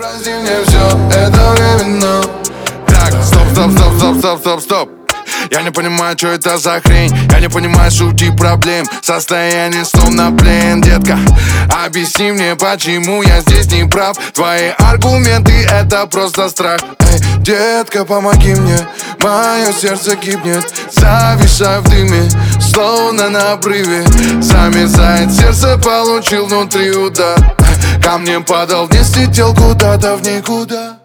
Прости мне все, это временно. Так, стоп. Я не понимаю, что это за хрень. Я не понимаю сути проблем. Состояние словно плен, детка. Объясни мне, почему я здесь не прав. Твои аргументы — это просто страх. Эй, детка, помоги мне. Мое сердце гибнет. Зависаю в дыме, словно на обрыве. Замерзает сердце, получил внутри удар. Камнем падал вниз, летел куда-то в никуда.